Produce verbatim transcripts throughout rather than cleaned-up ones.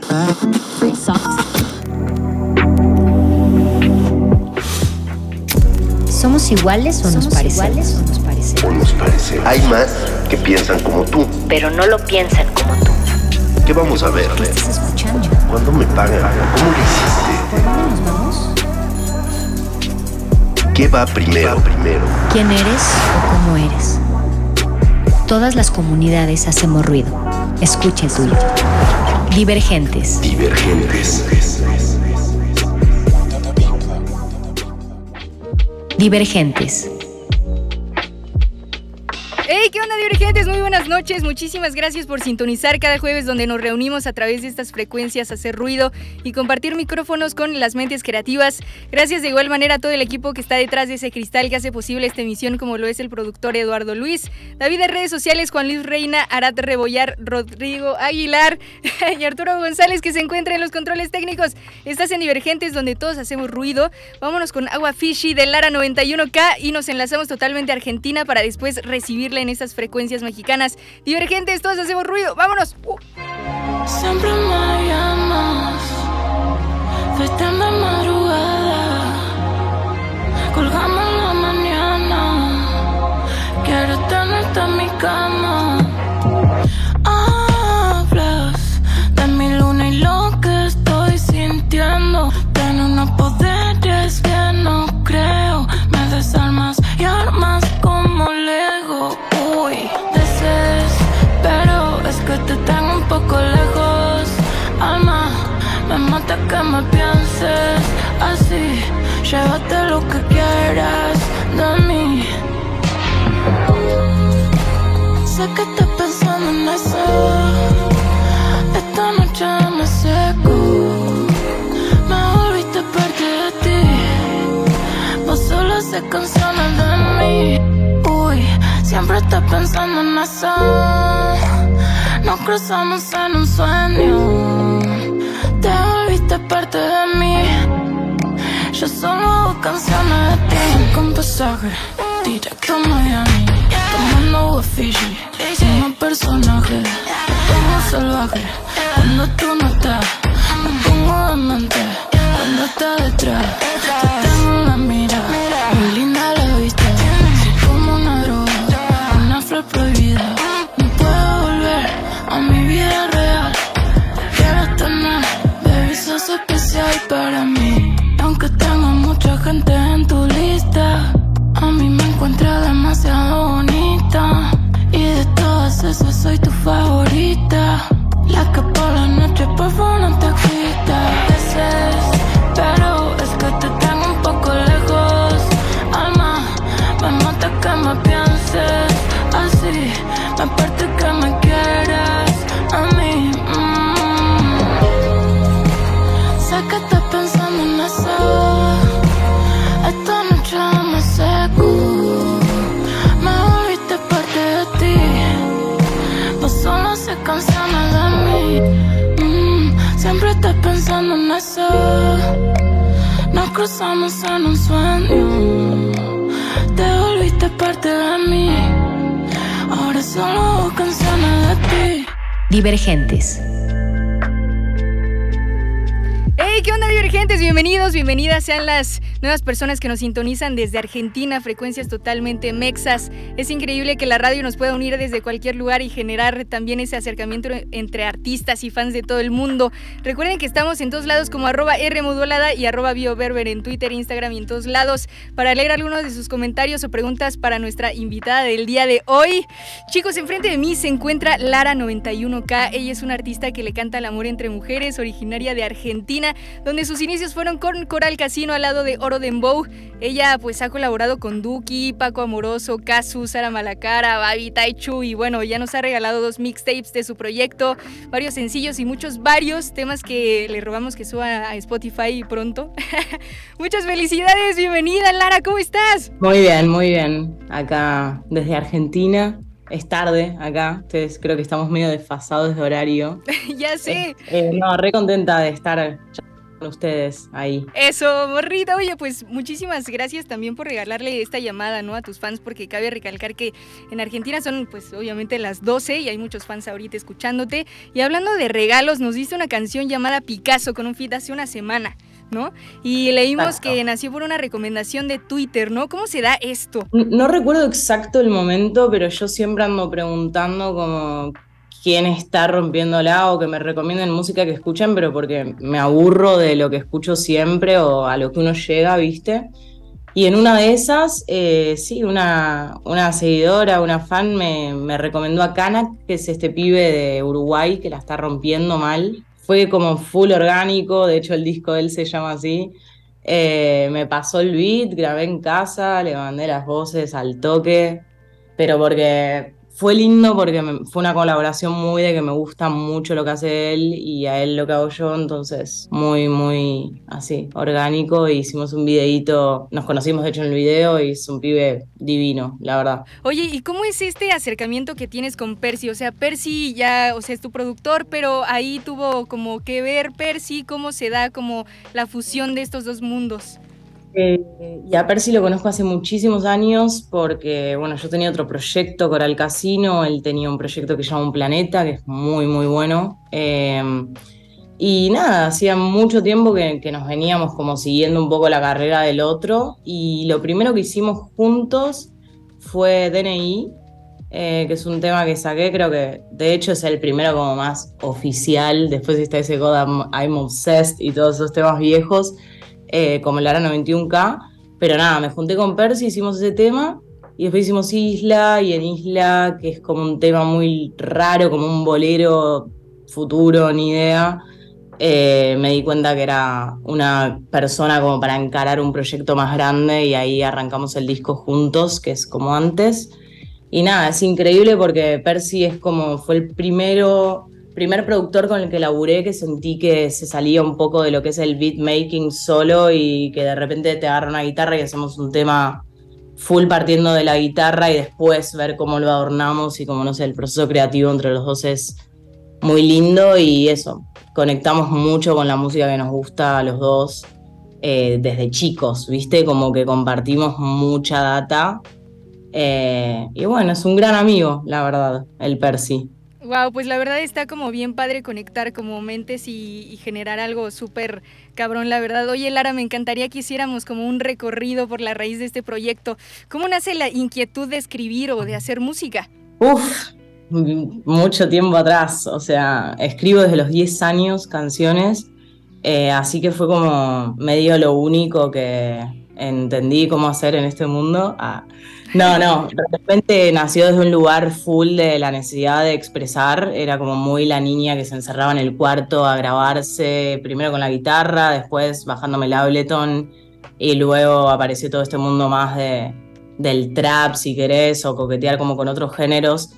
¿Somos iguales o nos parecemos? O nos parecemos. Hay más que piensan como tú, pero no lo piensan como tú. ¿Qué vamos a ver? ¿Qué estás escuchando? ¿Cuándo me pagan? ¿Cómo lo hiciste? ¿Por dónde nos vamos? ¿Qué va primero? primero? ¿Quién eres o cómo eres? Todas las comunidades hacemos ruido. Escucha el tuyo. Divergentes. Divergentes. Divergentes. ¡Hey! ¿Qué onda, divergentes? Muy buenas noches. Muchísimas gracias por sintonizar cada jueves, donde nos reunimos a través de estas frecuencias, hacer ruido y compartir micrófonos con las mentes creativas. Gracias de igual manera a todo el equipo que está detrás de ese cristal que hace posible esta emisión, como lo es el productor Eduardo Luis, David de redes sociales, Juan Luis Reina, Arat Rebollar, Rodrigo Aguilar y Arturo González, que se encuentra en los controles técnicos. Estás en Divergentes, donde todos hacemos ruido. Vámonos con Agua Fishy de Lara noventa y uno K y nos enlazamos totalmente a Argentina para después recibirla en estas frecuencias mexicanas. Divergentes, todos hacemos ruido. ¡Vámonos! Uh. Siempre me llamas, fuiste de madrugada, colgamos en la mañana, quiero tenerte en mi cama. Hablas de mi luna y lo que estoy sintiendo, tiene unos poderes que no creo, me desarmas y armas como Lego. Uy, desespero, es que te tengo un poco lejos. Alma, me mata que me pienses así. Llévate lo que quieras de mí. Sé que estás pensando en eso. Esta noche me seco, me volviste parte de ti. Vos solo haces canciones de mí. Siempre estás pensando en eso. Nos cruzamos en un sueño, te volviste parte de mí. Yo solo hago canciones de ti. Con pasaje, directo a Miami, tomando agua Fiji. Somos personajes, me pongo salvaje cuando tú no estás, me pongo demente cuando estás detrás. Te tengo en la mira, muy linda la vista, soy como una droga, una flor prohibida. No puedo volver a mi vida real, quiero tener, baby, sos especial para mí. Aunque tenga mucha gente en tu lista, a mí me encuentra demasiado bonita, y de todas esas soy tu favorita, la que por la noche por favor no te quita. Desespero, es que te tengo un poco lejos. Alma, me mata que me pienses así, me parte que me quieras a mí. mm. Sé que estás pensando en eso. Esta noche me seco, me volviste parte de ti. Vos solo haces canciones de mí. mm. Siempre estás pensando en eso. Nos cruzamos en un sueño, te volviste parte de mí. Ahora solo hago canciones de ti. Divergentes. ¡Hey! ¿Qué onda, divergentes? Bienvenidos, bienvenidas sean las nuevas personas que nos sintonizan desde Argentina, frecuencias totalmente mexas. Es increíble que la radio nos pueda unir desde cualquier lugar y generar también ese acercamiento entre artistas y fans de todo el mundo. Recuerden que estamos en todos lados como arroba Rmodulada y arroba bioberber en Twitter, Instagram y en todos lados para leer algunos de sus comentarios o preguntas para nuestra invitada del día de hoy. Chicos, enfrente de mí se encuentra Lara noventa y uno K. Ella es una artista que le canta el amor entre mujeres, originaria de Argentina, donde sus inicios fueron con Coral Casino al lado de Oro Dembow. Ella pues ha colaborado con Duki, Paco Amoroso, Kazu, Sara Malacara, Babi, Taichu, y bueno, ya nos ha regalado dos mixtapes de su proyecto, varios sencillos y muchos varios temas que le robamos que suba a Spotify pronto. Muchas felicidades, bienvenida Lara, ¿cómo estás? Muy bien, muy bien, acá desde Argentina. Es tarde acá, ustedes creo que estamos medio desfasados de horario. Ya sé. Eh, eh, no, re contenta de estar ustedes ahí. Eso, morrita. Oye, pues muchísimas gracias también por regalarle esta llamada, ¿no?, a tus fans, porque cabe recalcar que en Argentina son, pues, obviamente las doce y hay muchos fans ahorita escuchándote. Y hablando de regalos, nos diste una canción llamada Picasso con un feat hace una semana, ¿no? Y leímos exacto, que nació por una recomendación de Twitter, ¿no? ¿Cómo se da esto? No, no recuerdo exacto el momento, pero yo siempre ando preguntando como quién está rompiéndola o que me recomienden música que escuchen, pero porque me aburro de lo que escucho siempre o a lo que uno llega, ¿viste? Y en una de esas, eh, sí, una, una seguidora, una fan me, me recomendó a Kanak, que es este pibe de Uruguay que la está rompiendo mal. Fue como full orgánico, de hecho el disco de él se llama así. Eh, me pasó el beat, grabé en casa, le mandé las voces al toque, pero porque fue lindo, porque me, fue una colaboración muy de que me gusta mucho lo que hace él y a él lo que hago yo, entonces muy, muy así, orgánico. E hicimos un videíto, nos conocimos de hecho en el video y es un pibe divino, la verdad. Oye, ¿y cómo es este acercamiento que tienes con Percy? O sea, Percy ya, o sea, es tu productor, pero ahí tuvo como que ver Percy, ¿cómo se da como la fusión de estos dos mundos? Eh, y a Percy lo conozco hace muchísimos años porque, bueno, yo tenía otro proyecto, Coral Casino, él tenía un proyecto que se llama Un Planeta, que es muy, muy bueno. Eh, y nada, hacía mucho tiempo que, que nos veníamos como siguiendo un poco la carrera del otro, y lo primero que hicimos juntos fue D N I, eh, que es un tema que saqué, creo que de hecho es el primero como más oficial. Después está ese God I'm, I'm Obsessed y todos esos temas viejos, Eh, como el Ara noventa y uno K, pero nada, me junté con Percy, hicimos ese tema y después hicimos Isla, y en Isla, que es como un tema muy raro, como un bolero futuro, ni idea, eh, me di cuenta que era una persona como para encarar un proyecto más grande y ahí arrancamos el disco juntos, que es como antes. Y nada, es increíble porque Percy es como, fue el primero... primer productor con el que laburé, que sentí que se salía un poco de lo que es el beatmaking solo y que de repente te agarra una guitarra y hacemos un tema full partiendo de la guitarra y después ver cómo lo adornamos y como, no sé, el proceso creativo entre los dos es muy lindo. Y eso, conectamos mucho con la música que nos gusta a los dos eh, desde chicos, ¿viste? Como que compartimos mucha data eh, y bueno, es un gran amigo, la verdad, el Percy. Wow, pues la verdad está como bien padre conectar como mentes y, y generar algo súper cabrón, la verdad. Oye, Lara, me encantaría que hiciéramos como un recorrido por la raíz de este proyecto. ¿Cómo nace la inquietud de escribir o de hacer música? Uf, mucho tiempo atrás, o sea, escribo desde los diez años canciones, eh, así que fue como medio lo único que entendí cómo hacer en este mundo. Ah. No, no, de repente nació desde un lugar full de la necesidad de expresar. Era como muy la niña que se encerraba en el cuarto a grabarse, primero con la guitarra, después bajándome el Ableton, y luego apareció todo este mundo más de, del trap, si querés, o coquetear como con otros géneros.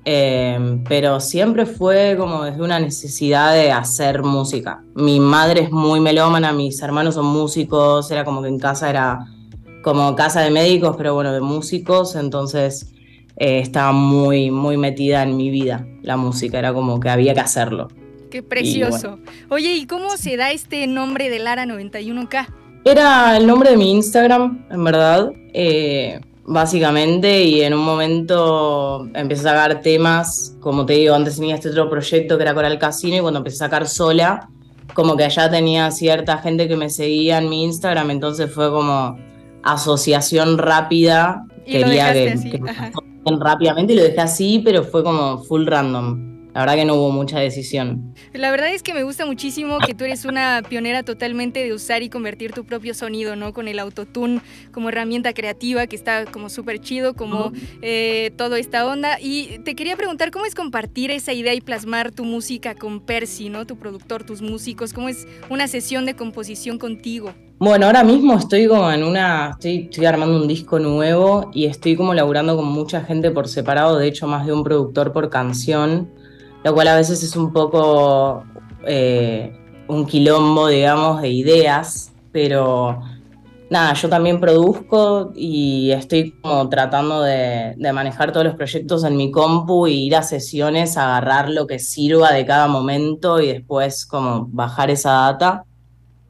Eh, pero siempre fue como desde una necesidad de hacer música. Mi madre es muy melómana, mis hermanos son músicos, era como que en casa era como casa de médicos, pero bueno, de músicos, entonces eh, estaba muy, muy metida en mi vida la música, era como que había que hacerlo. ¡Qué precioso! Bueno. Oye, ¿y cómo se da este nombre del Ara noventa y uno K? Era el nombre de mi Instagram, en verdad, eh, básicamente, y en un momento empecé a sacar temas, como te digo, antes tenía este otro proyecto que era Coral Casino, y cuando empecé a sacar sola, como que allá tenía cierta gente que me seguía en mi Instagram, entonces fue como asociación rápida, y quería que, que, que rápidamente, y lo dejé así, pero fue como full random. La verdad que no hubo mucha decisión. La verdad es que me gusta muchísimo que tú eres una pionera totalmente de usar y convertir tu propio sonido, ¿no? Con el autotune como herramienta creativa, que está como súper chido, como eh, toda esta onda. Y te quería preguntar, ¿cómo es compartir esa idea y plasmar tu música con Percy, ¿no? Tu productor, tus músicos. ¿Cómo es una sesión de composición contigo? Bueno, ahora mismo estoy como en una, estoy, estoy armando un disco nuevo y estoy como laburando con mucha gente por separado, de hecho más de un productor por canción, lo cual a veces es un poco eh, un quilombo, digamos, de ideas, pero nada, yo también produzco y estoy como tratando de, de manejar todos los proyectos en mi compu y ir a sesiones, a agarrar lo que sirva de cada momento y después como bajar esa data.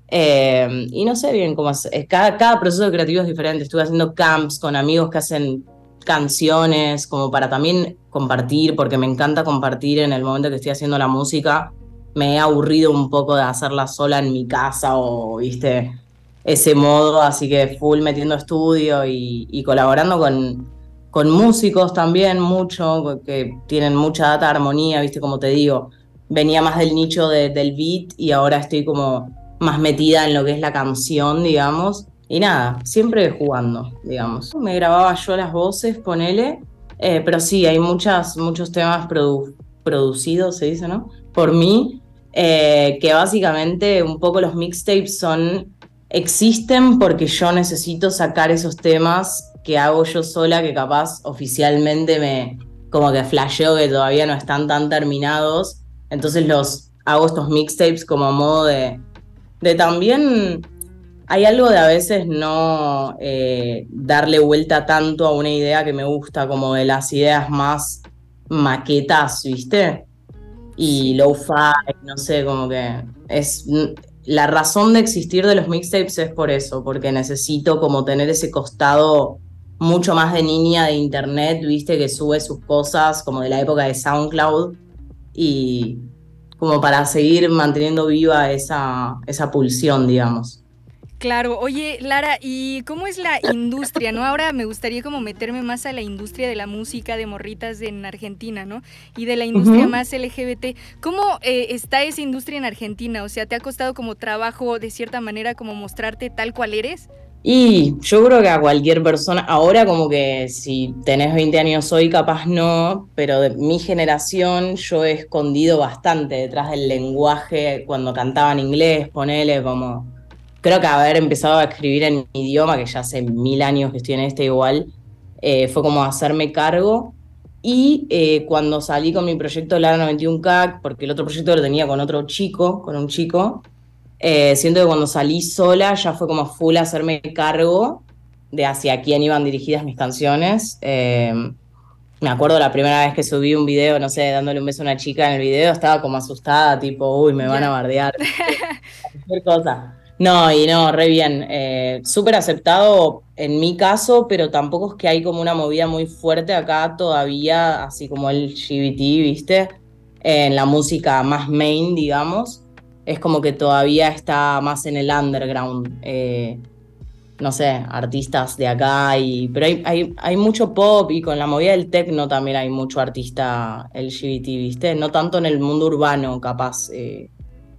Eh, y no sé bien cómo hacer, cada, cada proceso creativo es diferente. Estuve haciendo camps con amigos que hacen canciones, como para también compartir, porque me encanta compartir en el momento que estoy haciendo la música. Me he aburrido un poco de hacerla sola en mi casa o, viste, ese modo, así que full metiendo estudio y, y colaborando con, con músicos también, mucho, que tienen mucha data, armonía, viste, como te digo, venía más del nicho de, del beat y ahora estoy como más metida en lo que es la canción, digamos. Y nada, siempre jugando, digamos. Me grababa yo las voces, ponele, eh, pero sí, hay muchas, muchos temas produ producidos, se dice, ¿no? Por mí, eh, que básicamente un poco los mixtapes son, existen porque yo necesito sacar esos temas que hago yo sola, que capaz oficialmente me, como que flasheo que todavía no están tan terminados. Entonces los hago estos mixtapes como modo de, de también... Hay algo de a veces no eh, darle vuelta tanto a una idea que me gusta, como de las ideas más maquetas, ¿viste? Y lo-fi, no sé, como que es... La razón de existir de los mixtapes es por eso, porque necesito como tener ese costado mucho más de niña de internet, ¿viste? Que sube sus cosas, como de la época de SoundCloud, y como para seguir manteniendo viva esa, esa pulsión, digamos. Claro, oye Lara, ¿y cómo es la industria, no? Ahora me gustaría como meterme más a la industria de la música de morritas en Argentina, ¿no? Y de la industria uh-huh. más L G B T. ¿Cómo eh, está esa industria en Argentina? O sea, ¿te ha costado como trabajo de cierta manera como mostrarte tal cual eres? Y yo creo que a cualquier persona, ahora como que si tenés veinte años hoy capaz no, pero de mi generación yo he escondido bastante detrás del lenguaje cuando cantaba en inglés, ponele como... Creo que haber empezado a escribir en mi idioma, que ya hace mil años que estoy en este igual, eh, fue como hacerme cargo. Y eh, cuando salí con mi proyecto Lara noventa y uno K, porque el otro proyecto lo tenía con otro chico, con un chico, eh, siento que cuando salí sola ya fue como full hacerme cargo de hacia quién iban dirigidas mis canciones. Eh, me acuerdo la primera vez que subí un video, no sé, dándole un beso a una chica en el video, estaba como asustada, tipo, uy, me van a bardear, cualquier cosa. No, y no, re bien, eh, súper aceptado en mi caso, pero tampoco es que hay como una movida muy fuerte acá todavía, así como el L G B T, ¿viste? Eh, en la música más main, digamos, es como que todavía está más en el underground, eh, no sé, artistas de acá, y pero hay, hay, hay mucho pop y con la movida del techno también hay mucho artista L G B T, ¿viste? No tanto en el mundo urbano, capaz, eh,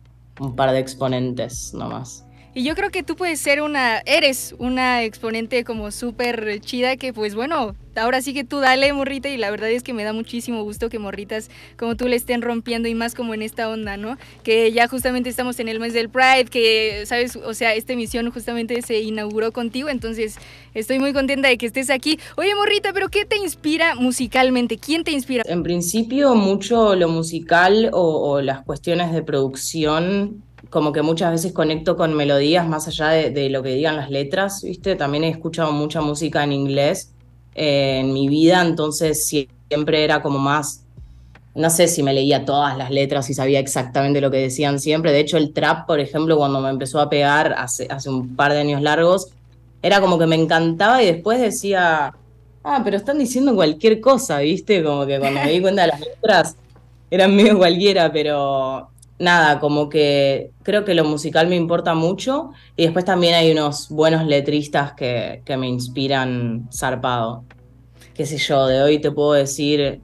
un par de exponentes nomás. Y yo creo que tú puedes ser una, eres una exponente como súper chida que pues bueno, ahora sí que tú dale, morrita, y la verdad es que me da muchísimo gusto que morritas como tú le estén rompiendo y más como en esta onda, ¿no? Que ya justamente estamos en el mes del Pride, que, ¿sabes? O sea, esta emisión justamente se inauguró contigo, entonces estoy muy contenta de que estés aquí. Oye, morrita, ¿pero qué te inspira musicalmente? ¿Quién te inspira? En principio, mucho lo musical o, o las cuestiones de producción, como que muchas veces conecto con melodías más allá de, de lo que digan las letras, ¿viste? También he escuchado mucha música en inglés eh, en mi vida, entonces siempre era como más, no sé si me leía todas las letras y sabía exactamente lo que decían siempre. De hecho, el trap, por ejemplo, cuando me empezó a pegar hace, hace un par de años largos, era como que me encantaba y después decía, ah, pero están diciendo cualquier cosa, ¿viste? Como que cuando me di cuenta de las letras eran medio cualquiera, pero... Nada, como que creo que lo musical me importa mucho y después también hay unos buenos letristas que, que me inspiran zarpado. Qué sé yo, de hoy te puedo decir,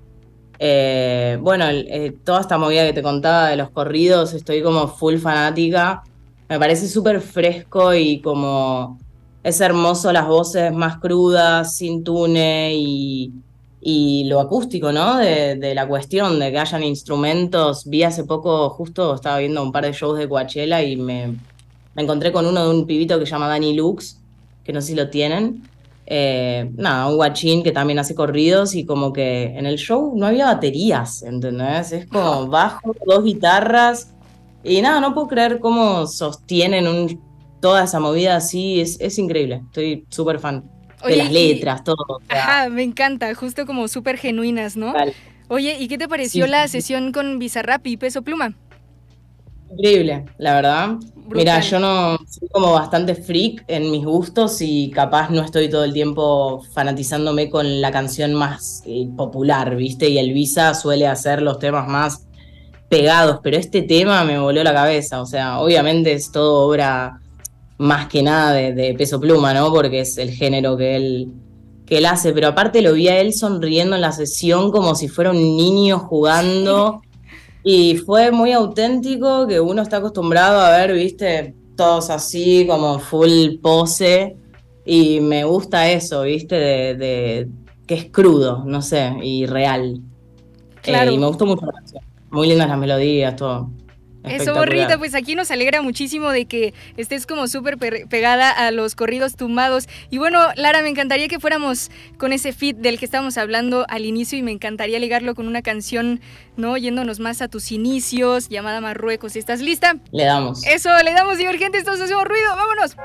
eh, bueno, eh, toda esta movida que te contaba de los corridos, estoy como full fanática, me parece súper fresco y como es hermoso las voces más crudas, sin tune y... Y lo acústico, ¿no? De, de la cuestión de que hayan instrumentos. Vi hace poco, justo estaba viendo un par de shows de Coachella y me, me encontré con uno de un pibito que se llama Danny Lux, que no sé si lo tienen. Eh, nada, un guachín que también hace corridos y como que en el show no había baterías, ¿entendés? Es como bajo, dos guitarras y nada, no puedo creer cómo sostienen un, toda esa movida así. Es, es increíble, estoy súper fan. De Oye, las letras, y, todo. O sea. Ajá, me encanta, justo como súper genuinas, ¿no? Vale. Oye, ¿y qué te pareció sí, la sí. sesión con Bizarrap y Peso Pluma? Increíble, la verdad. Brutal. Mira, yo no soy como bastante freak en mis gustos y capaz no estoy todo el tiempo fanatizándome con la canción más eh, popular, ¿viste? Y Elvisa suele hacer los temas más pegados, pero este tema me voló la cabeza. O sea, obviamente es todo obra más que nada de, de Peso Pluma, ¿no? Porque es el género que él, que él hace, pero aparte lo vi a él sonriendo en la sesión como si fuera un niño jugando. Y fue muy auténtico, que uno está acostumbrado a ver, viste, todos así, como full pose, y me gusta eso, viste, de, de que es crudo, no sé, y real. Claro. Eh, y me gustó mucho la canción. Muy lindas las melodías, todo. Eso, Borrita, pues aquí nos alegra muchísimo de que estés como súper pegada a los corridos tumbados. Y bueno, Lara, me encantaría que fuéramos con ese feat del que estábamos hablando al inicio y me encantaría ligarlo con una canción, ¿no? Yéndonos más a tus inicios, llamada Marruecos. ¿Estás lista? Le damos. Eso, le damos, Divergentes, todos hacemos ruido, vámonos.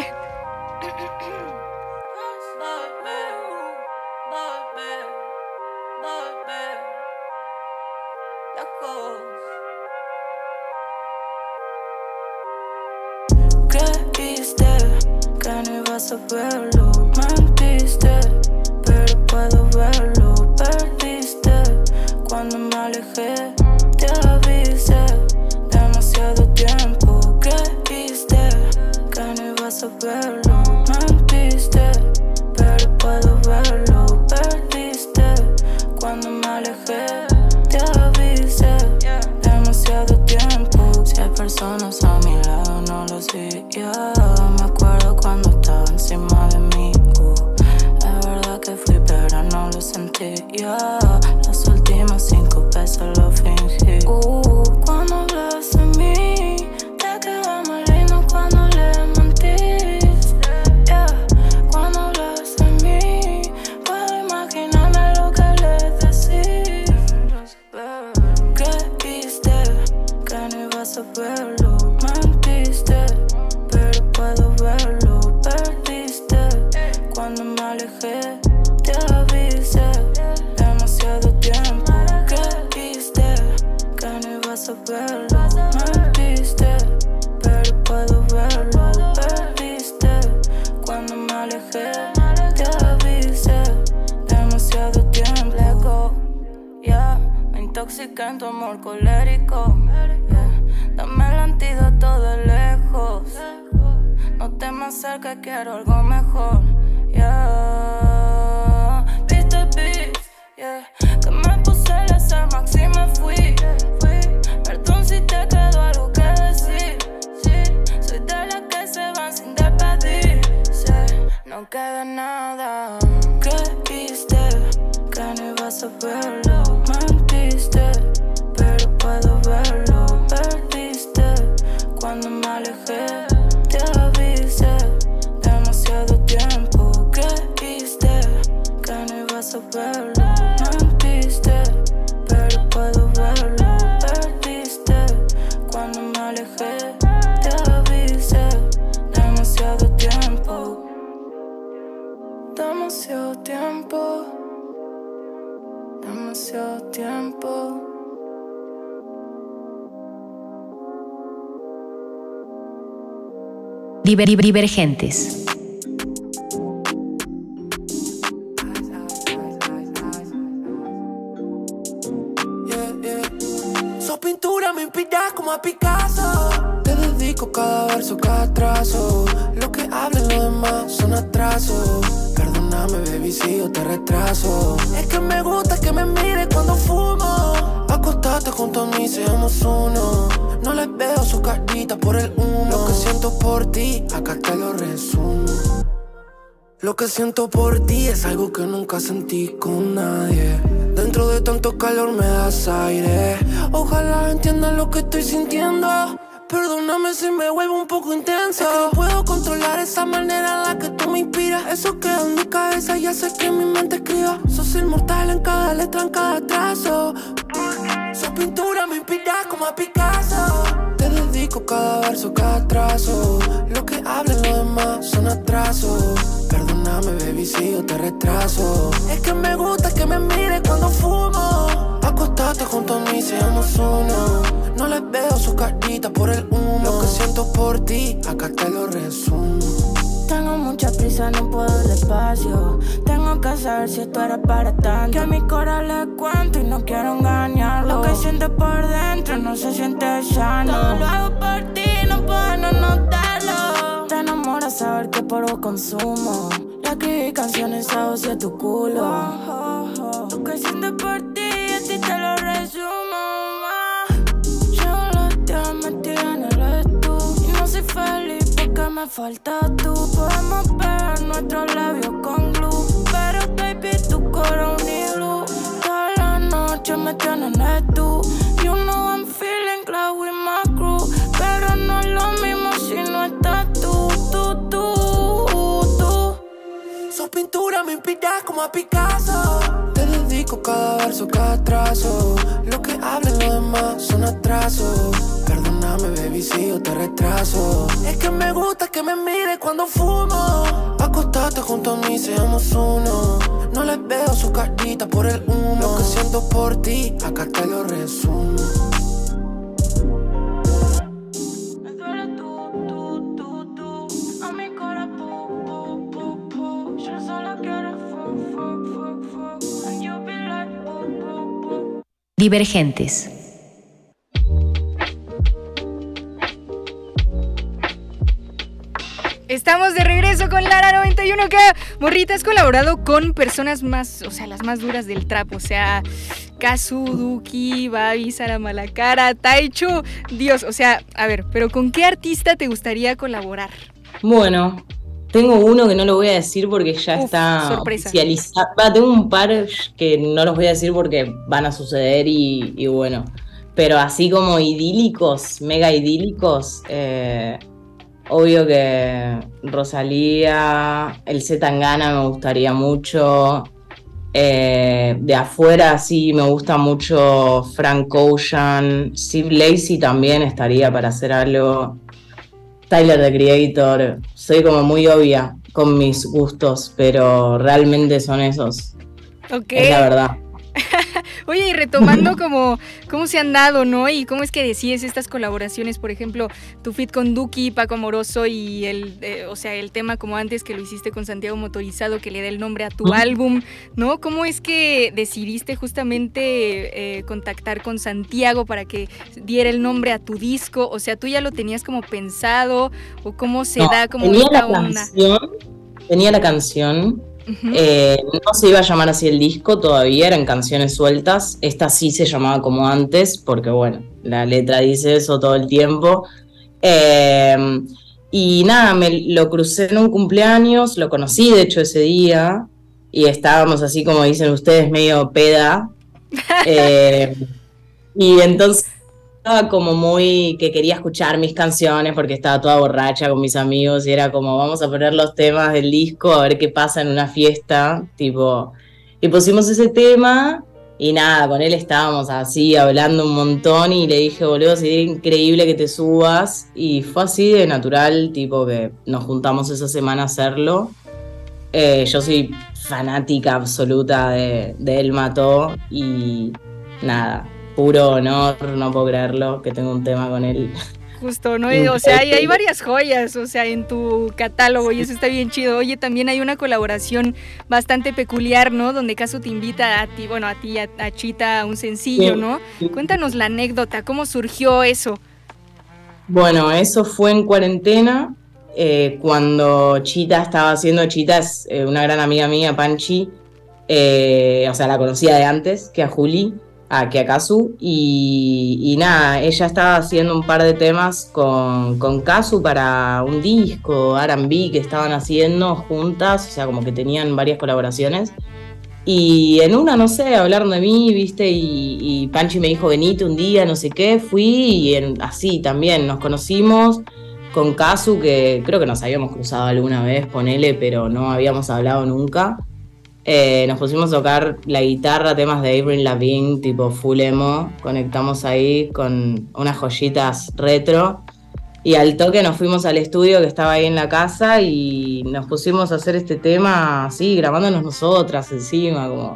A verlo, mentiste, pero puedo verlo, perdiste. Cuando me alejé, te avisé, demasiado tiempo creíste que no ibas a verlo, mentiste, pero puedo verlo, perdiste. Cuando me alejé, te avisé, demasiado tiempo. Si hay personas a mi lado, no lo sé, yeah. Me acuerdo cuando estaba encima de mí, uh. Es verdad que fui pero no lo sentí, yeah. Las últimas cinco pesos lo fingí, uh. Cuando hablas de mí, te queda más lindo cuando le mentís, yeah. Cuando hablas de mí, puedo imaginarme lo que le decís. Creíste que no ibas a verlo, mentiste, pero puedo verlo, perdiste. Cuando me alejé, te avisé, demasiado tiempo creíste que no ibas a verlo, mentiste, pero puedo verlo, perdiste. Cuando me alejé, te avisé, demasiado tiempo. Let go, yeah. Me intoxiqué en tu amor colérico, yeah. Dame el antídoto de lejos. No te me acerques, quiero algo mejor, yeah. Viste, bitch, yeah. Que me puse el hacer max y me fui, perdón si te quedó algo que decir, soy de las que se van sin despedirse, no queda nada. Creíste que no ibas a verlo, mentiste, pero puedo verlo, perdiste. Cuando me alejé, te avisé, demasiado tiempo creíste que no ibas a verlo, mentiste, pero puedo verlo, perdiste. Cuando me alejé, te avisé, demasiado tiempo, demasiado tiempo, demasiado tiempo. Diver- Divergentes. Yeah, yeah. Sos pintura, me inspiras como a Picasso. Te dedico cada verso, cada trazo. Lo que hablen los demás son atrasos. Perdóname, baby, si yo te retraso. Es que me gusta que me mires cuando fumo. Acostate junto a mí, seamos uno. No les veo su carita por el humo. Lo que siento por ti, acá te lo resumo. Lo que siento por ti es algo que nunca sentí con nadie. Dentro de tanto calor me das aire. Ojalá entiendan lo que estoy sintiendo. Perdóname si me vuelvo un poco intenso. Es que no puedo controlar esa manera en la que tú me inspiras. Eso queda en mi cabeza y hace que mi mente escriba. Sos inmortal en cada letra, en cada trazo. Sos pintura, me inspiras como a Picasso. Te dedico cada verso, cada trazo. Lo que hablen los demás son atrasos. Perdóname, baby, si yo te retraso. Es que me gusta que me mires cuando fumo. Acostate junto a mí, seamos uno. No les veo su carita por el humo. Lo que siento por ti, acá te lo resumo. Tengo mucha prisa, no puedo ir despacio. Tengo que saber si esto era para tanto. Que a mi cora le cuento y no quiero engañarlo. Lo que siento por dentro no se siente sano. Todo lo hago por ti, no puedo no notarlo. Te enamora saber que por vos consumo. Le escribí canciones a vos y a tu culo. Oh, oh, oh. Lo que siento por ti, a ti te lo resumo. Llevo los días metida en el estudio y no soy feliz porque me falta tú. Podemos pegar nuestros labios con glue, pero baby tu cora un iglú. Toda la noche me tienen tú. You know I'm feeling glad with my crew, pero no es lo mismo si no estás tú, tú, tú, tú. Sos pintura, me inspiras como a Picasso. Te dedico cada verso, cada trazo. Lo que hablen los demás son atrasos. Perdóname, baby, si yo te retraso. Es que me gusta que me mires cuando fumo. Acostate junto a mí, seamos uno. No les veo su carita por el humo. Lo que siento por ti, acá te lo resumo. Me duele tú, tú, tú, tú. A mi cora, pu, pu, pu, pu. Yo solo quiero fu, fu, fu, fu. And you be like pu, pu, pu. Divergentes. Estamos de regreso con Lara noventa y uno K. Morrita, has colaborado con personas más, o sea, las más duras del trap, o sea, Kazu, Duki, Babi, Sara Malacara, Taicho, Dios, o sea, a ver, pero ¿con qué artista te gustaría colaborar? Bueno, tengo uno que no lo voy a decir porque ya Uf, está sorpresa. Oficializado. Va, tengo un par que no los voy a decir porque van a suceder y, y bueno, pero así como idílicos, mega idílicos, eh, obvio que Rosalía, el C. Tangana me gustaría mucho. Eh, de afuera sí me gusta mucho Frank Ocean. Steve Lacy también estaría para hacer algo. Tyler, the Creator. Soy como muy obvia con mis gustos, pero realmente son esos. Okay. Es la verdad. Oye, y retomando como cómo se han dado, ¿no? Y cómo es que decides estas colaboraciones, por ejemplo, tu feat con Duki, Paco Amoroso y el, eh, o sea, el tema como antes que lo hiciste con Santiago Motorizado, que le da el nombre a tu álbum, ¿no? ¿Cómo es que decidiste justamente eh, contactar con Santiago para que diera el nombre a tu disco? O sea, ¿tú ya lo tenías como pensado o cómo se no, da como tenía esta la onda? Canción, tenía la canción. Uh-huh. Eh, no se iba a llamar así el disco todavía, eran canciones sueltas. Esta sí se llamaba como antes, porque bueno, la letra dice eso todo el tiempo. Eh, y nada, me lo crucé en un cumpleaños, lo conocí de hecho ese día, y estábamos así como dicen ustedes, medio peda. Eh, y entonces estaba como muy que quería escuchar mis canciones porque estaba toda borracha con mis amigos y era como vamos a poner los temas del disco a ver qué pasa en una fiesta, tipo, y pusimos ese tema y nada, con él estábamos así hablando un montón y le dije, boludo, sería increíble que te subas, y fue así de natural, tipo que nos juntamos esa semana a hacerlo. Eh, yo soy fanática absoluta de, de Él Mató y nada, puro honor, no puedo creerlo, que tengo un tema con él. Justo, ¿no? O sea, y hay varias joyas, o sea, en tu catálogo y eso está bien chido. Oye, también hay una colaboración bastante peculiar, ¿no? Donde Kazu te invita a ti, bueno, a ti, a, a Chita, a un sencillo, ¿no? Cuéntanos la anécdota, ¿cómo surgió eso? Bueno, eso fue en cuarentena, eh, cuando Chita estaba haciendo, Chita es eh, una gran amiga mía, Panchi, eh, o sea, la conocía de antes que a Juli, a que a Kazu, y, y nada, ella estaba haciendo un par de temas con, con Kazu para un disco R and B que estaban haciendo juntas, o sea, como que tenían varias colaboraciones, y en una, no sé, hablaron de mí, viste, y, y Panchi me dijo, venite un día, no sé qué, fui, y en, así también nos conocimos con Kazu, que creo que nos habíamos cruzado alguna vez, ponele, pero no habíamos hablado nunca. Eh, nos pusimos a tocar la guitarra, temas de Avril Lavigne, tipo full emo, conectamos ahí con unas joyitas retro, y al toque nos fuimos al estudio que estaba ahí en la casa y nos pusimos a hacer este tema así, grabándonos nosotras encima, como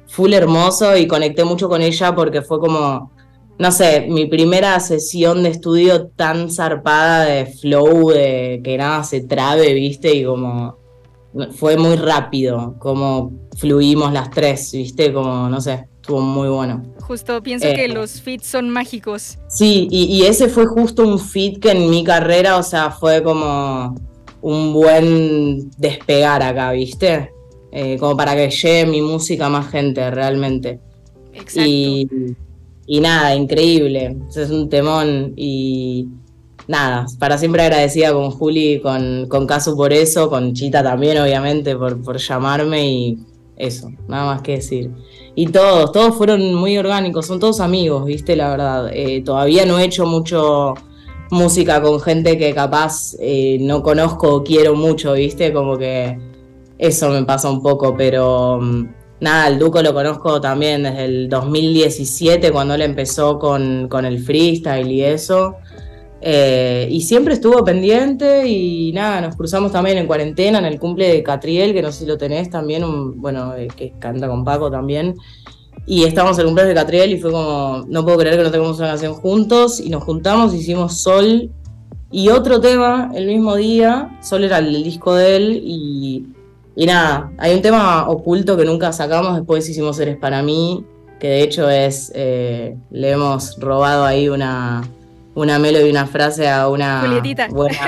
full hermoso y conecté mucho con ella porque fue como, no sé, mi primera sesión de estudio tan zarpada de flow, de que nada se trabe, viste, y como fue muy rápido, como fluimos las tres, viste, como, no sé, estuvo muy bueno. Justo, pienso eh, que los feats son mágicos. Sí, y, y ese fue justo un feat que en mi carrera, o sea, fue como un buen despegar acá, viste, eh, como para que llegue mi música a más gente, realmente. Exacto. Y... Y nada, increíble, es un temón y nada, para siempre agradecida con Juli, con, con Casu por eso, con Chita también obviamente por, por llamarme y eso, nada más que decir. Y todos, todos fueron muy orgánicos, son todos amigos, viste, la verdad. Eh, todavía no he hecho mucho música con gente que capaz eh, no conozco o quiero mucho, viste, como que eso me pasa un poco, pero... Nada, el Duco lo conozco también desde el dos mil diecisiete, cuando él empezó con, con el freestyle y eso. Eh, y siempre estuvo pendiente y nada, nos cruzamos también en cuarentena, en el cumple de Catriel, que no sé si lo tenés también, un, bueno, eh, que canta con Paco también. Y estábamos en el cumpleaños de Catriel y fue como, no puedo creer que no tengamos una canción juntos. Y nos juntamos, hicimos Sol y otro tema el mismo día. Sol era el disco de él y... Y nada, hay un tema oculto que nunca sacamos, después hicimos Eres para mí, que de hecho es, eh, le hemos robado ahí una, una melodía y una frase a una Julietita. buena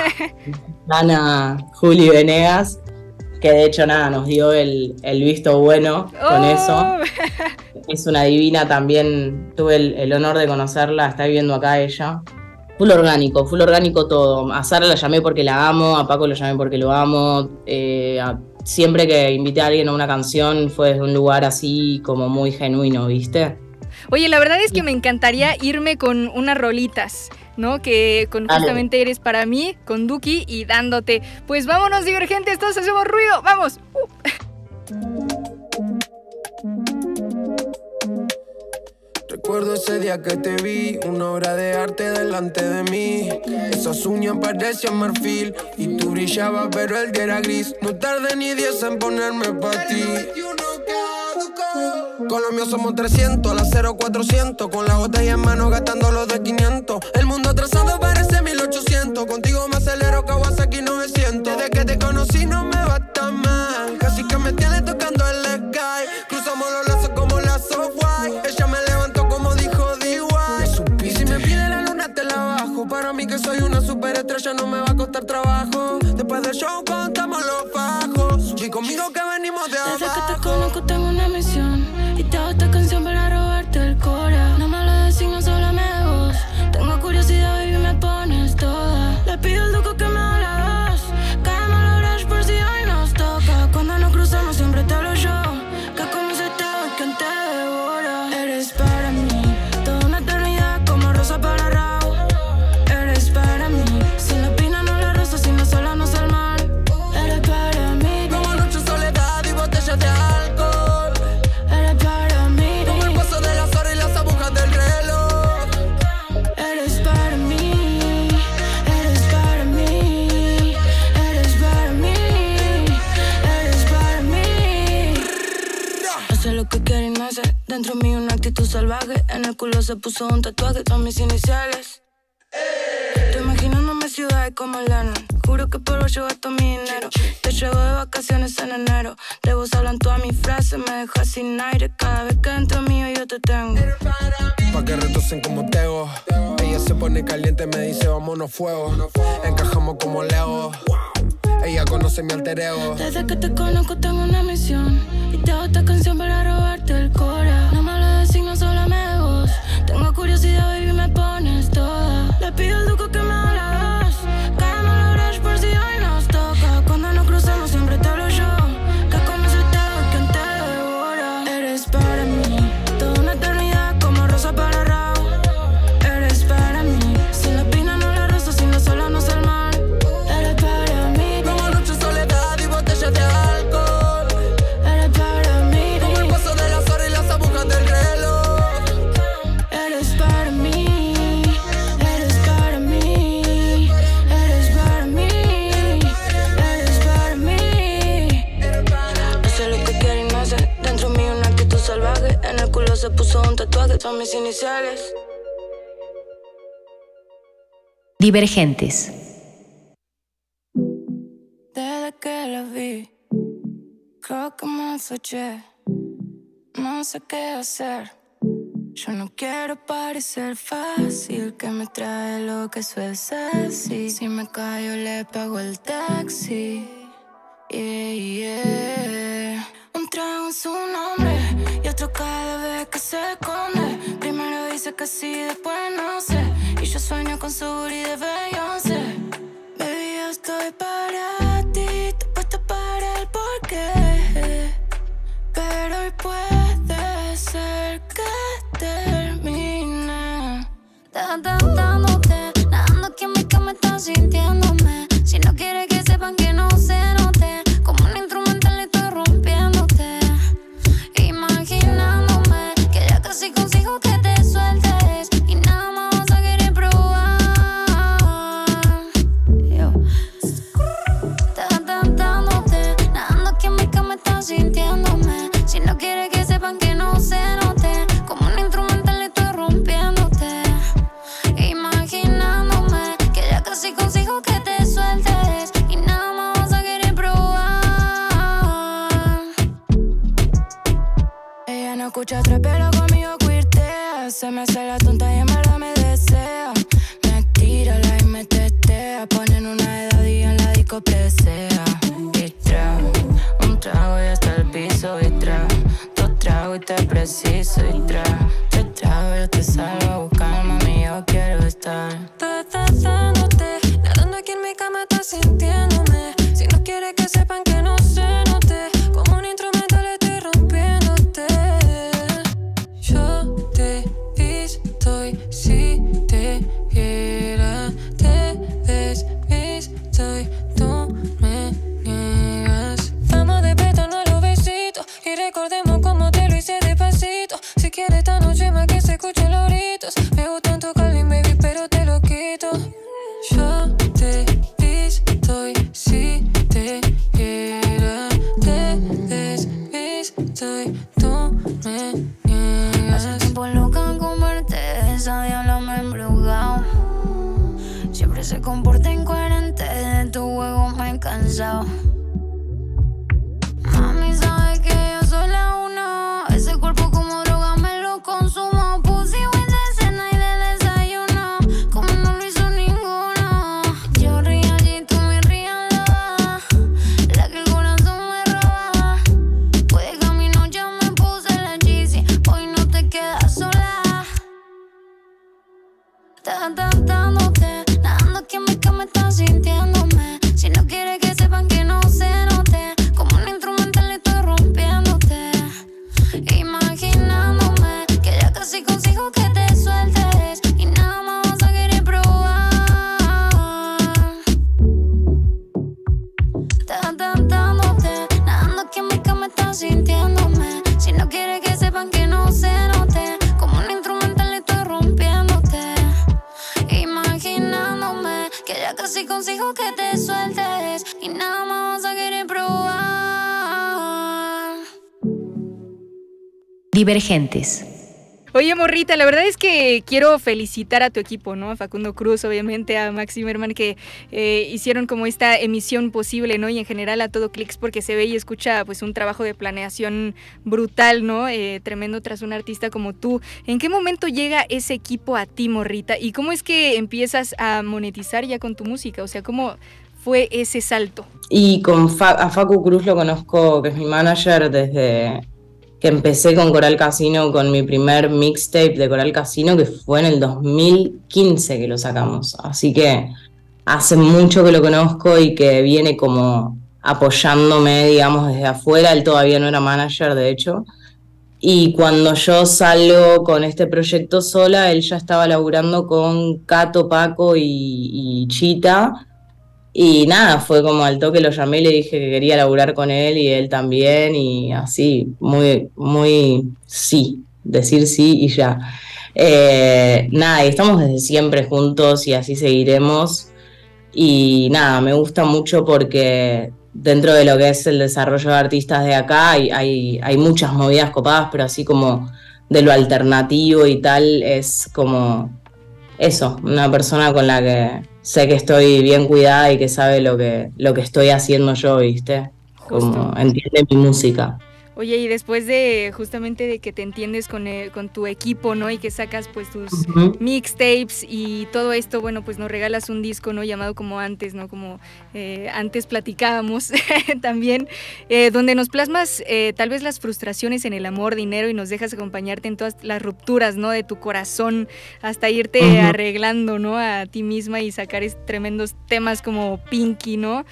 Ana Juli Venegas, que de hecho nada, nos dio el, el visto bueno con oh. eso. Es una divina también, tuve el, el honor de conocerla, está viviendo acá ella. Full orgánico, full orgánico todo. A Sara la llamé porque la amo, a Paco lo llamé porque lo amo, eh, a siempre que invité a alguien a una canción fue desde un lugar así como muy genuino, ¿viste? Oye, la verdad es que me encantaría irme con unas rolitas, ¿no? Que con Dale. Justamente Eres para mí, con Duki y Dándote. Pues vámonos, divergentes, todos hacemos ruido, ¡vamos! Uh. Recuerdo ese día que te vi, una obra de arte delante de mí. Esas uñas parecían marfil y tú brillabas pero el día era gris. No tardé ni diez en ponerme pa' ti. Con los míos somos trescientos, a la cero cuatrocientos. Con la botella en mano gastando los de quinientos. El mundo atrasado parece mil ochocientos. Contigo me acelero Kawasaki novecientos. Desde que te conocí no me va tan mal. Casi que me tienes tocando el sky. Cruzamos los lazos como lazo guay. Ella me levantó como dijo D Y. Y si me pide la luna te la bajo. Para mí que soy una superestrella no me va a costar trabajo. Después del show contamos los bajos. Y conmigo que venimos de abajo. Desde que te conozco tengo una misión. Y te hago esta canción para robarte el cora. No me lo designo, solo me voz. Tengo curiosidad, baby, me pones toda. Le pido al Duco que me haga la voz. Caemos a los por si hoy nos toca. Cuando nos cruzamos siempre te hablo yo. Que como se te va y quien te devora. Eres para mí, toda una eternidad como rosa para Raúl. Eres para mí, sin la pina no la rosa, sin la sola no sal mal. Eres para mí, como noche soledad y botellas de alcohol. Eres para mí, como el paso de las horas y las agujas del reloj. Eres para mí, eres para mí, eres para mí, eres para mí. Hace lo que quiere y no hace. Dentro mío una actitud salvaje. En el culo se puso un tatuaje con mis iniciales. Estoy imaginándome ciudades como Lennon. Juro que por vos yo gasto mi dinero. Te llevo de vacaciones en enero. De vos hablan todas mis frases, me dejas sin aire. Cada vez que dentro mío yo te tengo. Pa' que retocen como Tego. Ella se pone caliente, me dice vámonos fuego. Encajamos como Leo. Ella conoce mi alter ego. Desde que te conozco tengo una misión. Y te hago esta canción para robarte el cora. No me lo designo, solo me voz. Tengo curiosidad, baby, me pones toda. Le pido al Duco que me haga la voz. Caemos a los por si hoy nos toca. Cuando nos cruzamos siempre te hablo yo. Que como se te va quien te devora. Eres para mí, toda una eternidad como rosa para Raúl. Eres para mí, sin la pina no la rosa, sin la sola no sal mal. Eres para mí, como noche soledad y botellas de alcohol. eres para mí, como el paso de las horas y las agujas del reloj. eres para mí, eres para mí. mis iniciales. Divergentes. Desde que la vi, creo que me ensoché. No sé qué hacer. Yo no quiero parecer fácil, que me trae lo que suele ser. Si, si me callo le pago el taxi. Yeah, yeah. Un trago en su nombre y otro cada vez que se esconde. Primero dice que sí, después no sé. Y yo sueño con su booty de Beyoncé. Baby, yo estoy para ti, te puesto para el porqué. Pero hoy puede ser que termine. Dándote, nadando aquí en mi cama, estás sintiéndome. Si no quieres que sepan que no se note, como un instrumental estoy rompiéndote. Imaginándome que ya casi consigo que te sueltes y nada más vas a querer probar. Yo. Dándote, nadando aquí en mi cama, estás sintiéndome. Si no quieres que sepan que no se note, como un instrumental estoy rompiéndote. Imaginándome que ya casi consigo que te sueltes y nada más vas a querer probar. Ella no escucha trap, pero conmigo quirtea. Se me hace la tonta y en verdad me desea. Me tira la y me testea. Ponen una edad y en la disco presea. Y trago, un trago y hasta el piso. Y trago, dos tragos y te preciso. Y trago, tres tragos yo te salgo a buscar. Mami, yo quiero estar. Dándote, nadando aquí en mi cama, estás sintiéndome. Si no quieres que sepan que no se note, como un instrumental estoy rompiéndote. Yo te visto y si te quiera te desvisto y tú me niegas. Vamos despertando los besitos y recordemos cómo te lo hice despacito. Si quieres esta noche más que se escuchen los gritos. Me gustan tu calling, baby, pero te lo quito. Yo te visto y si te quiera te desvisto y tú me niegas. Hace tiempo loca con verte, esa diabla me ha embrujado. Siempre se comporta incoherente, de tu juego me he cansado. Mami sabe que yo soy la uno, ese cuerpo como droga me lo consumo. Pussy en la cena y de desayuno, como no lo hizo ninguno. Yo río allí, tú me rías loba, la que el corazón me roba. Puede camino, ya me puse la Yeezy, hoy no te quedas sola. Dándote, nadando aquí en mi cama, estás sintiéndome. Si no quieres que sepan que no se note, como un instrumental estoy rompiéndote. Imaginándome que ya casi consigo que te sueltes y nada más vas a querer probar. Dándote, nadando aquí en mi cama, estás sintiéndome. Si no quieres que sepan que no se note, como un instrumental estoy rompiéndote. Imaginándome que ya casi consigo que te sueltes y nada más vas a querer probar. Divergentes. Oye, morrita, la verdad es que quiero felicitar a tu equipo, ¿no? A Facundo Cruz, obviamente, a Max Zimmerman, que eh, hicieron como esta emisión posible, ¿no? Y en general a todo Clix, porque se ve y escucha pues un trabajo de planeación brutal, ¿no? Eh, tremendo tras un artista como tú. ¿En qué momento llega ese equipo a ti, morrita? ¿Y cómo es que empiezas a monetizar ya con tu música? O sea, ¿cómo fue ese salto? Y con Fa- a Facu Cruz lo conozco, que es mi manager, desde que empecé con Coral Casino, con mi primer mixtape de Coral Casino, que fue en el dos mil quince que lo sacamos. Así que hace mucho que lo conozco y que viene como apoyándome, digamos, desde afuera. Él todavía no era manager, de hecho. Y cuando yo salgo con este proyecto sola, él ya estaba laburando con Cato, Paco y, y Chita. Y nada, fue como al toque lo llamé y le dije que quería laburar con él y él también, y así, muy, muy sí, decir sí y ya. Eh, nada, y estamos desde siempre juntos y así seguiremos. Y nada, me gusta mucho porque dentro de lo que es el desarrollo de artistas de acá hay, hay, hay muchas movidas copadas, pero así como de lo alternativo y tal, es como eso, una persona con la que sé que estoy bien cuidada y que sabe lo que, lo que estoy haciendo yo, ¿viste? Justo. Como entiende mi música. Oye, y después de justamente de que te entiendes con, el, con tu equipo, ¿no? Y que sacas pues tus uh-huh. mixtapes y todo esto, bueno, pues nos regalas un disco, ¿no? Llamado Como Antes, ¿no? Como eh, antes platicábamos también, eh, donde nos plasmas eh, tal vez las frustraciones en el amor, dinero, y nos dejas acompañarte en todas las rupturas, ¿no? De tu corazón, hasta irte uh-huh. arreglando, ¿no? A ti misma y sacar tremendos temas como Pinky, ¿no?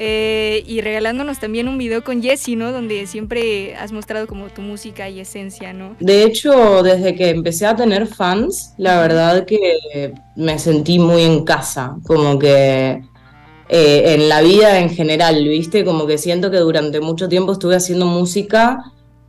Eh, y regalándonos también un video con Jessie, ¿no? Donde siempre has mostrado como tu música y esencia, ¿no? De hecho, desde que empecé a tener fans, la verdad que me sentí muy en casa, como que eh, en la vida en general, ¿viste? Como que siento que durante mucho tiempo estuve haciendo música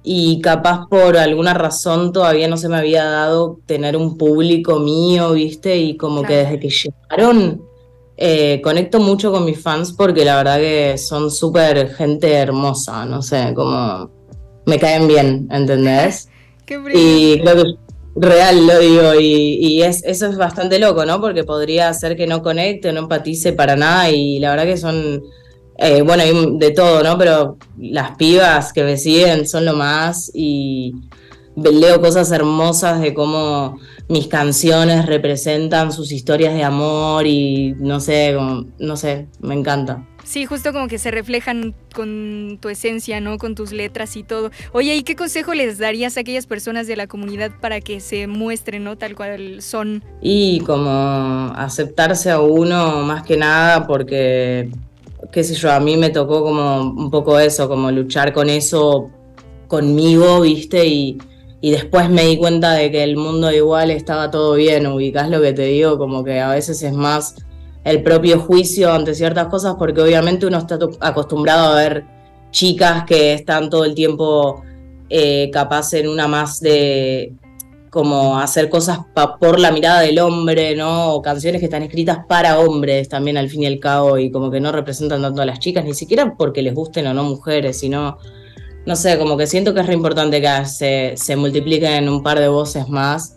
y capaz por alguna razón todavía no se me había dado tener un público mío, ¿viste? Y como claro. que desde que llegaron... Eh, conecto mucho con mis fans porque la verdad que son súper gente hermosa, no sé, como me caen bien, ¿entendés? Qué brillo. Y creo que real lo digo, y, y es, eso es bastante loco, ¿no? Porque podría ser que no conecte, no empatice para nada, y la verdad que son, eh, bueno, hay de todo, ¿no? Pero las pibas que me siguen son lo más, y leo cosas hermosas de cómo mis canciones representan sus historias de amor y no sé, como, no sé, me encanta. Sí, justo como que se reflejan con tu esencia, ¿no? Con tus letras y todo. Oye, ¿y qué consejo les darías a aquellas personas de la comunidad para que se muestren, ¿no? Tal cual son. Y como aceptarse a uno más que nada porque, qué sé yo, a mí me tocó como un poco eso, como luchar con eso conmigo, ¿viste? Y Y después me di cuenta de que el mundo igual estaba todo bien, ubicás lo que te digo, como que a veces es más el propio juicio ante ciertas cosas, porque obviamente uno está acostumbrado a ver chicas que están todo el tiempo eh, capaz en una más de como hacer cosas pa- por la mirada del hombre, ¿no? O canciones que están escritas para hombres también al fin y al cabo, y como que no representan tanto a las chicas, ni siquiera porque les gusten o no mujeres, sino... No sé, como que siento que es re importante que se, se multipliquen un par de voces más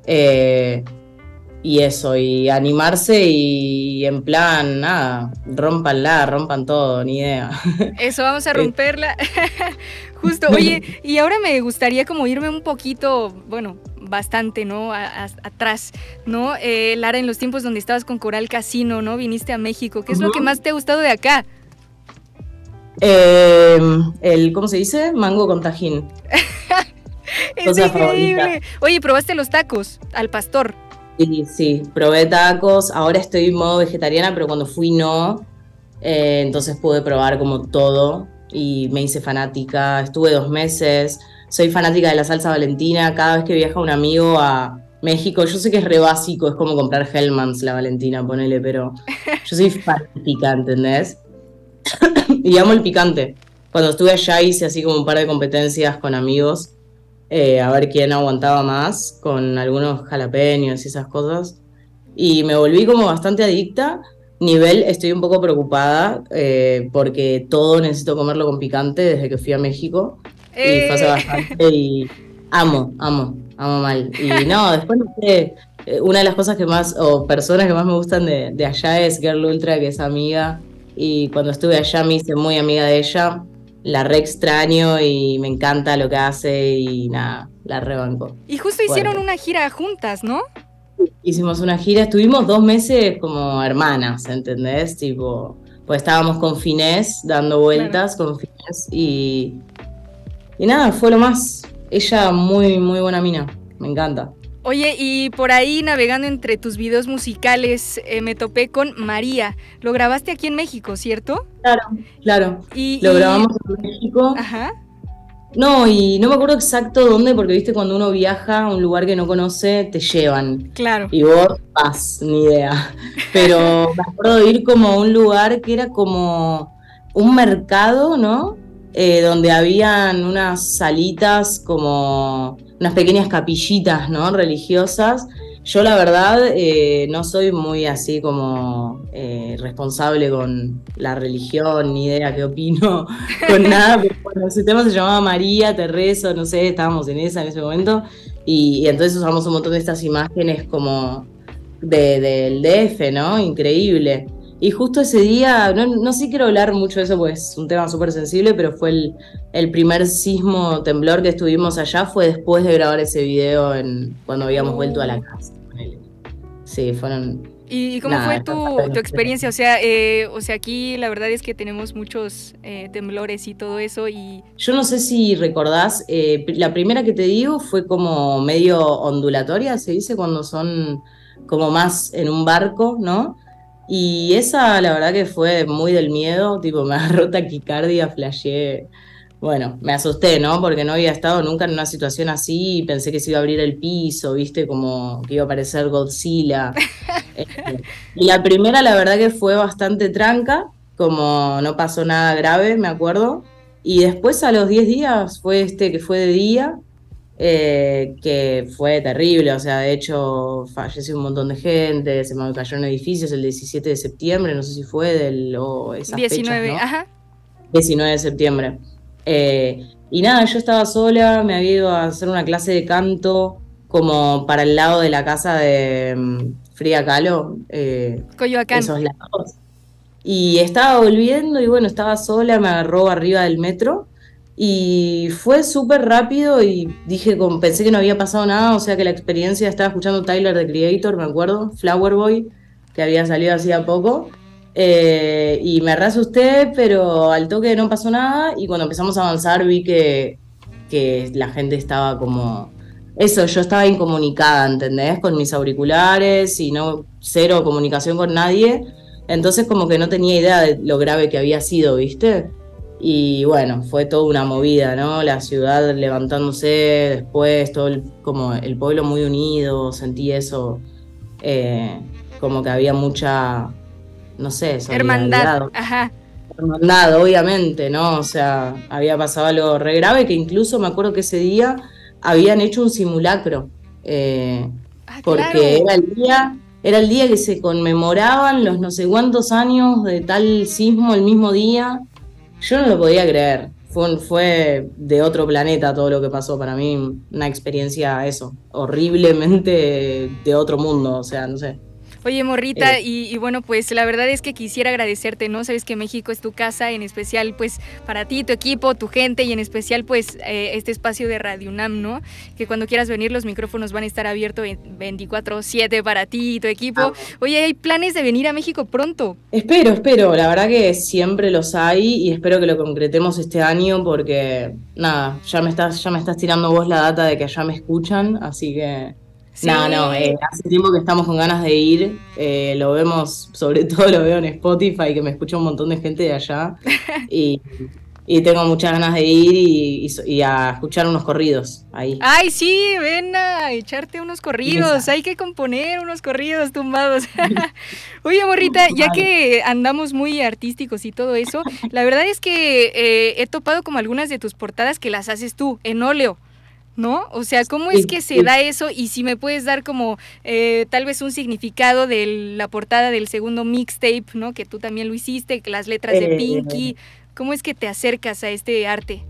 eh, y eso, y animarse y en plan, nada, rompanla, rompan todo, ni idea. Eso, vamos a romperla. Justo, oye, y ahora me gustaría como irme un poquito, bueno, bastante, ¿no? A, a, atrás, ¿no? Eh, Lara, en los tiempos donde estabas con Coral Casino, ¿no? Viniste a México, ¿qué es uh-huh. lo que más te ha gustado de acá? Eh, el, ¿cómo se dice? Mango con tajín. Es Cosa increíble. Favorita. Oye, ¿probaste los tacos al pastor? Sí, sí, probé tacos. Ahora estoy en modo vegetariana, pero cuando fui no. Eh, entonces pude probar como todo y me hice fanática. Estuve dos meses. Soy fanática de la salsa Valentina. Cada vez que viaja un amigo a México, yo sé que es re básico, es como comprar Hellmann's la Valentina, ponele, pero yo soy fanática, ¿entendés? Y amo el picante. Cuando estuve allá hice así como un par de competencias con amigos, eh, a ver quién aguantaba más, con algunos jalapeños y esas cosas. Y me volví como bastante adicta. Nivel, estoy un poco preocupada, eh, porque todo necesito comerlo con picante desde que fui a México. Eh. Y fue hace bastante y amo, amo, amo mal. Y no, después no sé, una de las cosas que más, o personas que más me gustan de, de allá es Girl Ultra, que es amiga. Y cuando estuve allá me hice muy amiga de ella, la re extraño y me encanta lo que hace y nada, la rebanco. Y justo hicieron Fuerte. Una gira juntas, ¿no? Hicimos una gira, estuvimos dos meses como hermanas, ¿entendés? Tipo, pues estábamos con Finés, dando vueltas claro. con Finés y, y nada, fue lo más. Ella muy, muy buena mina, me encanta. Oye, y por ahí navegando entre tus videos musicales eh, me topé con María. Lo grabaste aquí en México, ¿cierto? Claro, claro. Y, Lo y... grabamos en México. Ajá. No, y no me acuerdo exacto dónde, porque viste, cuando uno viaja a un lugar que no conoce, te llevan. Claro. Y vos vas, ni idea. Pero me acuerdo de ir como a un lugar que era como un mercado, ¿no? Eh, donde habían unas salitas como unas pequeñas capillitas, ¿no? Religiosas. Yo la verdad eh, no soy muy así como eh, responsable con la religión, ni idea qué opino con nada, pero bueno, ese tema se llamaba María, te rezo, no sé, estábamos en esa en ese momento, Y, y entonces usamos un montón de estas imágenes como de, del D F, ¿no? Increíble. Y justo ese día, no, no sí quiero hablar mucho de eso porque es un tema súper sensible, pero fue el, el primer sismo, temblor que estuvimos allá, fue después de grabar ese video en, cuando habíamos oh. vuelto a la casa. Sí, fueron... ¿Y cómo Nada, fue tu, tu experiencia? O sea, eh, o sea, aquí la verdad es que tenemos muchos eh, temblores y todo eso y... Yo no sé si recordás, eh, la primera que te digo fue como medio ondulatoria, se dice, cuando son como más en un barco, ¿no? Y esa la verdad que fue muy del miedo, tipo me agarró taquicardia, flasheé. Bueno, me asusté, ¿no? Porque no había estado nunca en una situación así y pensé que se iba a abrir el piso, ¿viste? Como que iba a aparecer Godzilla. eh, y la primera, la verdad que fue bastante tranca, como no pasó nada grave, me acuerdo. Y después a los diez días fue este que fue de día, eh, que fue terrible. O sea, de hecho, falleció un montón de gente, se me cayeron edificios el diecisiete de septiembre, no sé si fue del... o esas diecinueve, fechas, ¿no? Ajá. diecinueve de septiembre. Eh, y nada, yo estaba sola, me había ido a hacer una clase de canto como para el lado de la casa de um, Frida Kahlo, eh, Coyoacán. Esos lados. Y estaba volviendo y bueno, estaba sola, me agarró arriba del metro y fue súper rápido y dije, como, pensé que no había pasado nada, o sea que la experiencia, estaba escuchando Tyler, the Creator, me acuerdo, Flower Boy, que había salido hacía poco. Eh, y me re asusté, pero al toque no pasó nada y cuando empezamos a avanzar vi que, que la gente estaba como... Eso, yo estaba incomunicada, ¿entendés? Con mis auriculares y no cero comunicación con nadie, entonces como que no tenía idea de lo grave que había sido, ¿viste? Y bueno, fue toda una movida, ¿no? La ciudad levantándose después, todo el, como el pueblo muy unido, sentí eso, eh, como que había mucha... no sé, hermandad, ajá. Hermandad, obviamente, ¿no? O sea, había pasado algo re grave que incluso me acuerdo que ese día habían hecho un simulacro, eh, ah, porque claro. era el día, era el día que se conmemoraban los no sé cuántos años de tal sismo el mismo día. Yo no lo podía creer. Fue, fue de otro planeta todo lo que pasó para mí, una experiencia, eso, horriblemente de otro mundo, o sea, no sé. Oye, Morrita, y, y bueno, pues la verdad es que quisiera agradecerte, ¿no? Sabes que México es tu casa, en especial pues para ti, tu equipo, tu gente y en especial pues eh, este espacio de Radio UNAM, ¿no? Que cuando quieras venir los micrófonos van a estar abiertos veinticuatro siete para ti y tu equipo. Ah. Oye, ¿hay planes de venir a México pronto? Espero, espero, la verdad que siempre los hay y espero que lo concretemos este año porque, nada, ya me estás, ya me estás tirando vos la data de que allá me escuchan, así que... Sí. No, no, eh, hace tiempo que estamos con ganas de ir, eh, lo vemos, sobre todo lo veo en Spotify, que me escucha un montón de gente de allá, y, y tengo muchas ganas de ir y, y, y a escuchar unos corridos ahí. Ay, sí, ven a echarte unos corridos, Esa. Hay que componer unos corridos tumbados. Oye, Morrita, ya que andamos muy artísticos y todo eso, la verdad es que eh, he topado como algunas de tus portadas que las haces tú, en óleo, ¿no? O sea, ¿cómo es que se da eso? Y si me puedes dar como eh, tal vez un significado de la portada del segundo mixtape, ¿no? Que tú también lo hiciste, las letras de Pinky. ¿Cómo es que te acercas a este arte?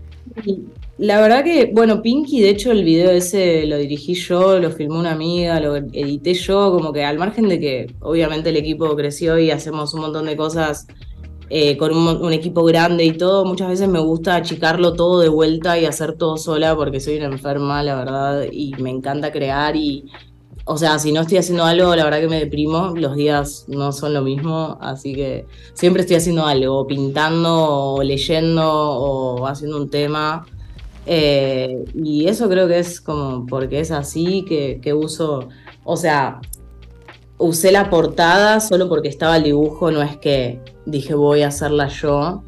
La verdad que, bueno, Pinky, de hecho el video ese lo dirigí yo, lo filmó una amiga, lo edité yo, como que al margen de que obviamente el equipo creció y hacemos un montón de cosas Eh, con un, un equipo grande y todo, muchas veces me gusta achicarlo todo de vuelta y hacer todo sola porque soy una enferma, la verdad, y me encanta crear y, o sea, si no estoy haciendo algo, la verdad que me deprimo, los días no son lo mismo, así que siempre estoy haciendo algo, pintando o leyendo o haciendo un tema, eh, y eso creo que es como porque es así que, que uso, o sea... Usé la portada solo porque estaba el dibujo, no es que dije voy a hacerla yo.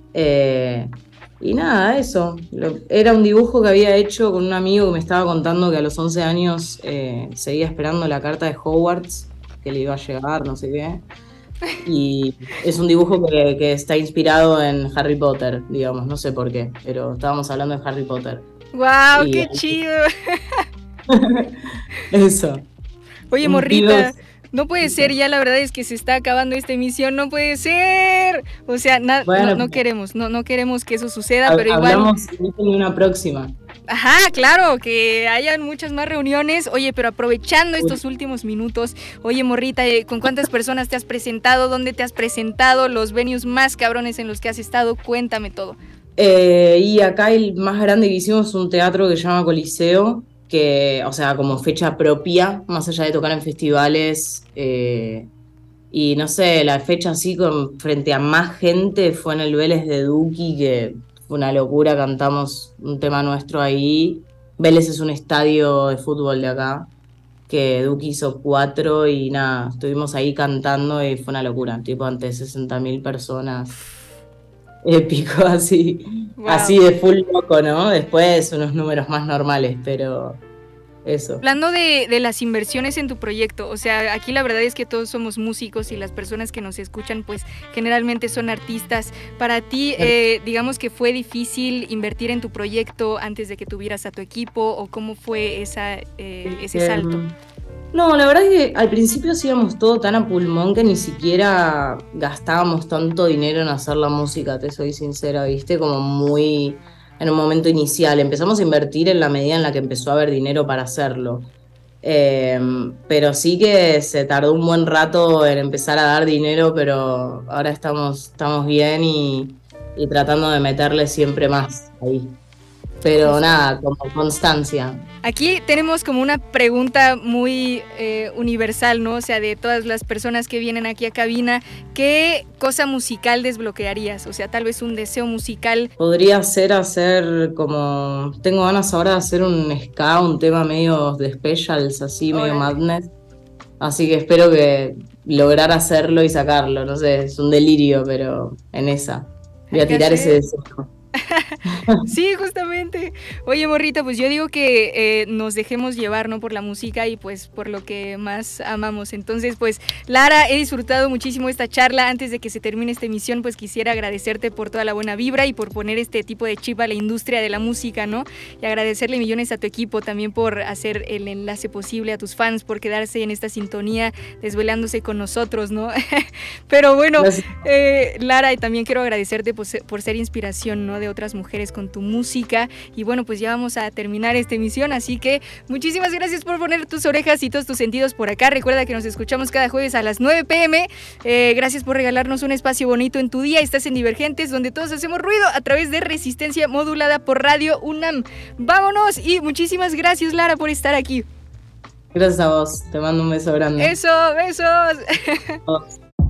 Eh, y nada, eso. Lo, era un dibujo que había hecho con un amigo que me estaba contando que a los once años eh, seguía esperando la carta de Hogwarts, que le iba a llegar, no sé qué. Y es un dibujo que, que está inspirado en Harry Potter, digamos, no sé por qué, pero estábamos hablando de Harry Potter. ¡Wow! Y, ¡Qué chido! Eso. Oye, Morrita, No puede ser, ya la verdad es que se está acabando esta emisión, no puede ser. O sea, na, bueno, no, no queremos, no, no queremos que eso suceda, pero igual... Hablamos en una próxima. Ajá, claro, que hayan muchas más reuniones. Oye, pero aprovechando estos últimos minutos, oye, morrita, ¿con cuántas personas te has presentado? ¿Dónde te has presentado? Los venues más cabrones en los que has estado, cuéntame todo. Eh, y acá el más grande que hicimos es un teatro que se llama Coliseo, que, o sea, como fecha propia, más allá de tocar en festivales, eh, y no sé, la fecha así con, frente a más gente fue en el Vélez de Duki, que fue una locura, cantamos un tema nuestro ahí. Vélez es un estadio de fútbol de acá, que Duki hizo cuatro y nada, estuvimos ahí cantando y fue una locura, tipo ante sesenta mil personas. Épico, así, wow. Así de full loco, ¿no? Después unos números más normales, pero eso. Hablando de, de las inversiones en tu proyecto, o sea, aquí la verdad es que todos somos músicos y las personas que nos escuchan pues generalmente son artistas. Para ti, eh, digamos que fue difícil invertir en tu proyecto antes de que tuvieras a tu equipo, o cómo fue esa, eh, ese salto. No, la verdad es que al principio hacíamos todo tan a pulmón que ni siquiera gastábamos tanto dinero en hacer la música, te soy sincera, ¿viste? Como muy en un momento inicial. Empezamos a invertir en la medida en la que empezó a haber dinero para hacerlo. Eh, pero sí que se tardó un buen rato en empezar a dar dinero, pero ahora estamos, estamos bien y, y tratando de meterle siempre más ahí. Pero nada, como constancia. Aquí tenemos como una pregunta muy eh, universal, ¿no? O sea, de todas las personas que vienen aquí a cabina, ¿qué cosa musical desbloquearías? O sea, tal vez un deseo musical. Podría ser hacer como... Tengo ganas ahora de hacer un ska, un tema medio de specials, así, Hola. medio madness. Así que espero que lograr hacerlo y sacarlo. No sé, es un delirio, pero en esa. Voy a tirar ese deseo. Sí, justamente. Oye, morrita, pues yo digo que eh, nos dejemos llevar, ¿no? Por la música y pues por lo que más amamos. Entonces, pues, Lara, he disfrutado muchísimo esta charla. Antes de que se termine esta emisión, pues quisiera agradecerte por toda la buena vibra y por poner este tipo de chip a la industria de la música, ¿no? Y agradecerle millones a tu equipo también por hacer el enlace posible, a tus fans por quedarse en esta sintonía, desvelándose con nosotros, ¿no? Pero bueno, eh, Lara, también quiero agradecerte por ser, por ser inspiración, ¿no? De otras mujeres con tu música. Y bueno, pues ya vamos a terminar esta emisión, así que muchísimas gracias por poner tus orejas y todos tus sentidos por acá. Recuerda que nos escuchamos cada jueves a las nueve pm. Eh, gracias por regalarnos un espacio bonito en tu día. Estás en Divergentes, donde todos hacemos ruido a través de Resistencia Modulada por Radio UNAM. Vámonos y muchísimas gracias, Lara, por estar aquí. Gracias a vos, te mando un beso grande. Eso, besos. Oh.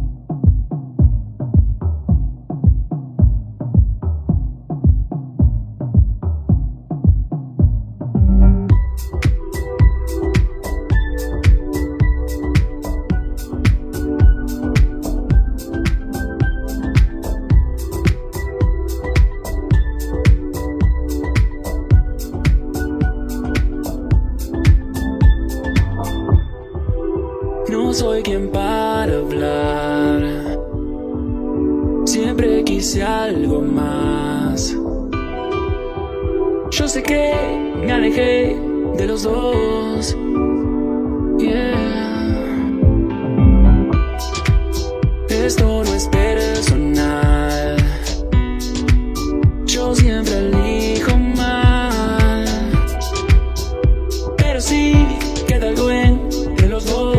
No soy quien para hablar, siempre quise algo más. Yo sé que me alejé de los dos, yeah. Esto no es personal, yo siempre elijo mal, pero sí queda algo entre los dos.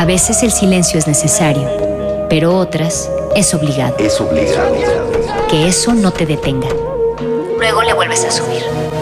A veces el silencio es necesario, pero otras es obligado. Es obligado. Que eso no te detenga. Luego le vuelves a subir.